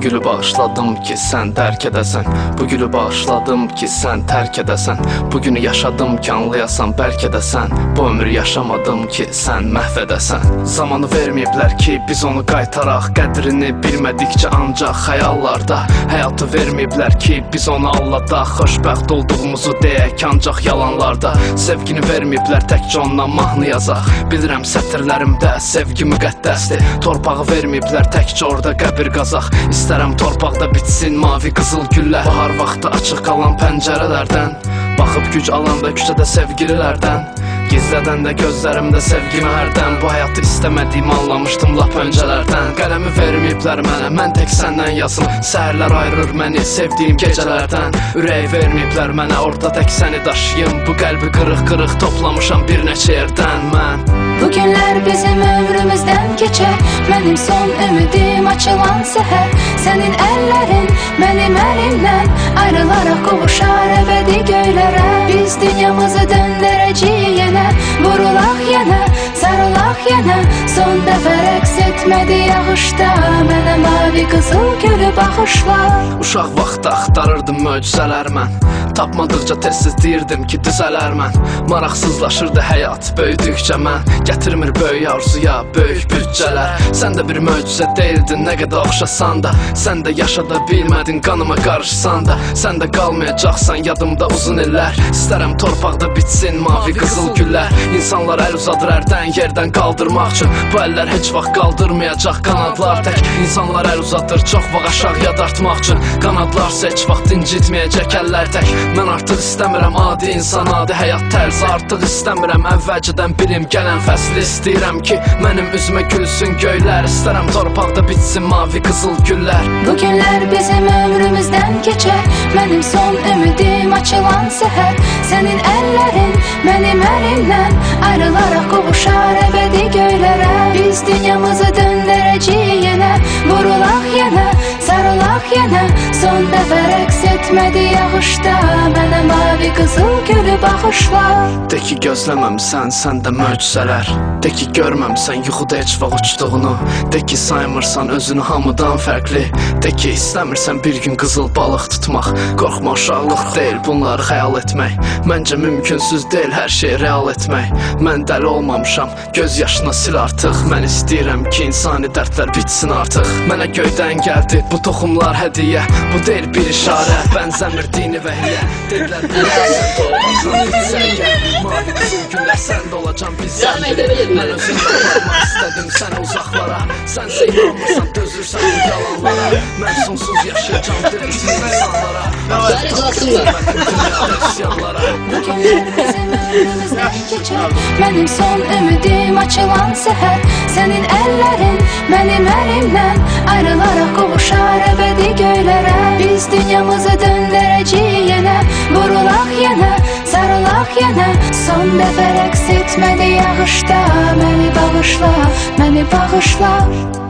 gülü bağışladım ki sən tərk edəsən. Bu gülü bağışladım ki sən tərk edəsən. Bu günü yaşadım ki anlayasan bəlkə də sən. Bu ömrü yaşamadım ki sən məhv edəsən. Zamanı verməyiblər ki biz onu qaytaraq. Qədrini bilmədikcə ancaq xəyallarda. Həyatı verməyiblər ki biz onu alladaq. Xoşbəxt olduğumuzu deyək ancaq yalanlarda. Sevgini verməyiblər təkcə ondan mahnı yazaq. Bilirəm sətirlərimdə sevgi müqəddəsdir. Torpağı verməyiblər təkcə orada qəbir qazaq. İstərəm torpaqda bitsin mavi qızıl güllər. Bahar vaxtı açıq qalan pəncərələrdən baxıb güc alanda küçədə sevgililərdən. Gizlədən də gözlərimdə sevgimi hərdən. Bu həyatı istəmədiyimi anlamışdım lap öncələrdən. Qələmi verməyiblər mənə, mən tək səndən yazım. Səhərlər ayırır məni sevdiyim gecələrdən. Ürək verməyiblər mənə, orada tək səni daşıyım. Bu qəlbi qırıq-qırıq toplamışam bir neçə yerdən mən. Bu günlər bizim ömrümüzdən keçər. Mənim son ümidim açılan səhər. Sənin əllərin mənim əlimdən ayrılaraq qovuşar əbədi göylərə. Biz dünyamızı döndərəcəyik yenə. Vurulaq yenə, sarılaq yenə. Son dəfə rəqs etmədi yağışda. Mənə mavi qızıl gülü bağışla. Uşaq vaxtda axtarırdım möcüzələr mən. Tapmadıqca tez-tez deyirdim ki düzələr mən. Maraqsızlaşırdı həyat böyüdükcə mən. Gətirmir böyük arzuya böyük büdcələr. Sən də bir möcüzə deyildin nə qədər oxşasan da. Sən də yaşada bilmədin qanıma qarışsan da. Sən də qalmayacaqsan yadımda uzun illər. İstərəm torpaqda bitsin mavi qızıl güllər. İnsanlar əl uzadır ərdən yerdən qaldırmaq üçün. Bu əllər heç vaxt qaldırmayacaq qanadlar tək. İnsanlar əl uzadır çox vaxt aşağıya dartmaq üçün. Qanadlarsa heç vaxt incitməyəcək əllər tək. Mən artıq istəmirəm adi insan, adi həyat tərzi. Artıq istəmirəm əvvəlcədən bilim gələn fəsli. İstəyirəm ki mənim üzümə gülsün göylər. İstərəm torpaqda bitsin mavi qızıl güllər. Bu günlər bizim ömrümüzdən keçər. Mənim son ümidim açılan səhər. Sənin əllərin mənim əlimdən ayrılaraq qovuşar əbədi göylərə. Biz dünyamızı döndərəcəyik yenə. Vurulaq yenə, sarılaq yenə. Son dəfə rəqs etmədi yağışda. Mənə mavi qızıl gülü bağışla. De ki gözləməmsən səndə möcüzələr. De ki görməmsən yuxuda heç vaxt uçduğunu. De ki saymırsan özünü hamıdan fərqli. De ki istəmirsən bir gün qızıl balıq tutmaq. Qorxma uşaqlıq deyil bunları xəyal etmək. Məncə mümkünsüz deyil hər şey real etmək. Mən dəli olmamışam, göz yaşına sil artıq. Mən istəyirəm ki insani dərdlər bitsin artıq. Mənə göydən gəldi bu toxumlar hədiyyə. Bu deyil bir işarə, bənzəmir dini və hiyə. Dedilər bu sən doğmasan bizə. Mavi qızıl güllər səndə olacam bizə. Mən özümdə varmaq istədim səni uzaqlara. Sən inanmırsan, dözürsən bu yalanlara. Mən sonsuz yaşayacam dirilsin insanlara. Mənim son ümidim açılan səhər. Sənin əllərin mənim əlimdən ayrılaraq qovuşar əbədi göylərə. Biz dünyamızı döndərəcəyik yenə. Vurulaq yenə, sarılaq yenə. Son dəfə rəqs etmədi yağışda. Məni bağışla, məni bağışla.